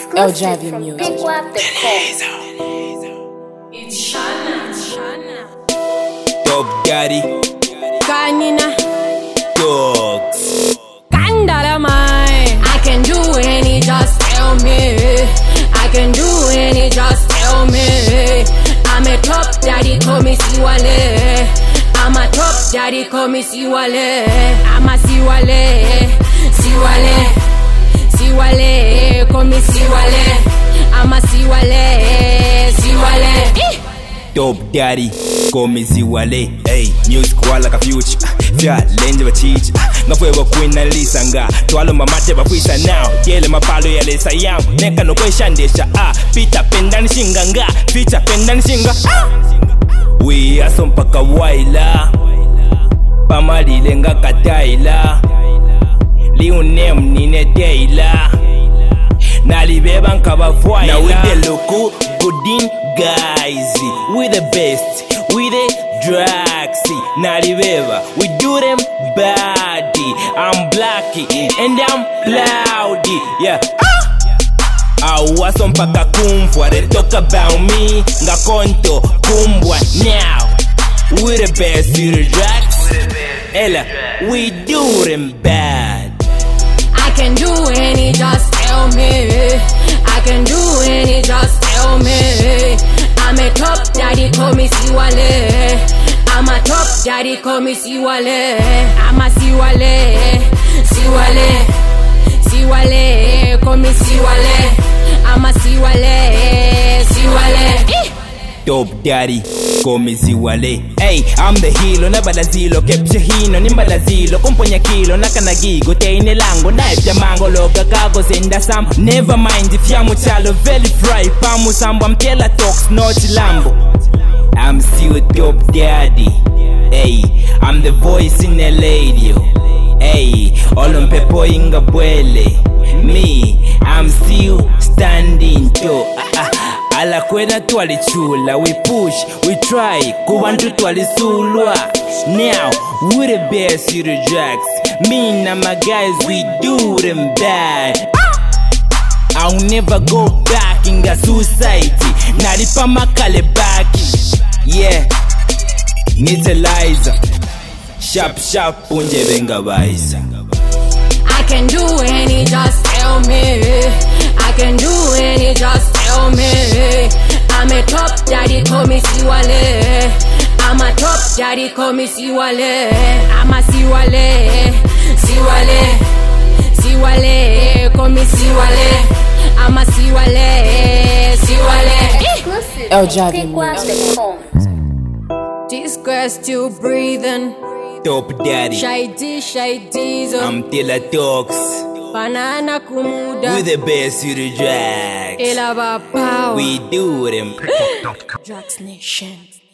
Exclusive from BigWap.com. It's Shana. Top Daddy Kanina. Dogs. Kandalamai. I can do any, just tell me. I can do any, just tell me. I'm a top daddy, call me Siwale. I'm a top daddy, call me Siwale. I'm a Siwale. Siwale, call me Siwale. I'm a Siwale. Top Daddy Komi Siwale. Hey, music wala ka future. Vya lenje ba teach. Ngafwe queen na lisanga. Twalo mamate ba fuisa now. Yele mapalo ya lesa yam. Neka no kweshandesha. Pita pendani shinganga. Pita pendani shinga. We are some paka waila. Pamali lenga kataila. Liu name nine deila. Nalibeba nkabafwaila. Now we the local goodin guys. We the best. We the drugs. Nalibeba. We do them body. I'm blacky and I'm cloudy. Yeah. Awaso mpaka kumfwa. They talk about me. Nga konto kumbwa now. We the best. We the drugs. Ella. We do them bad. I can do any, just tell me. I can do any, just tell me. I'm a top daddy, call me Siwale. I'm a top daddy, call me Siwale. I'm a Siwale, call me Siwale. I'm a Siwale. Top Daddy Komi Siwale. Hey, I'm the hilo na balazilo. Kepshe hino ni balazilo. Kumponya kilo na kanagigo. Teine lango na epya mango. Loga kago zenda sam. Never mind if ya muchalo. Very fry pamu sambo. Mtela talks no chilambo. I'm still Top Daddy. Hey, I'm the voice in the radio. Hey, olompepo inga bwele. Me, I'm still standing tall. Ala kwena twalichula. We push, we try. Kubantu twalisulwa. Now, we the best, you the jacks. Me and my guys, we do them bad. I'll never go back in the society. Nalipa makale baki. Yeah. Nitaliza. Sharp punje benga baisa. I can do any, just tell me. I can do any, just tell me. I'm a top daddy, call me Siwale. I'm a top daddy, call me Siwale. I'm a Siwale, call me Siwale. I'm a Siwale. Exclusive from BigWap.com. This girl still breathing. Top Daddy. Shady, I'm Tila Talks. Banana kumuda. We the best, you the jacks. Elaba power. We do them. Drugs Nation.